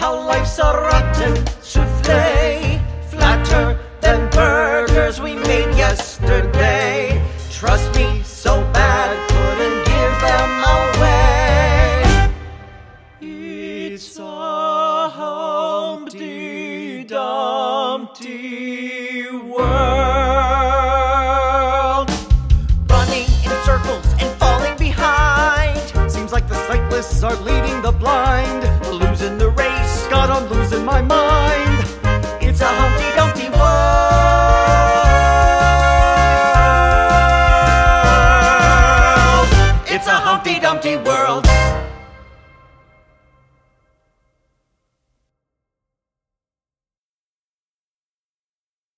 how life's a rotten souffle, flatter than burgers we made yesterday. Trust me, so bad, couldn't give them away. It's a Humpty Dumpty world, running in circles and falling behind. Seems like the sightless are leading the blind. Losing the race, God, I'm losing my mind. It's a Humpty Dumpty world. It's a Humpty Dumpty world.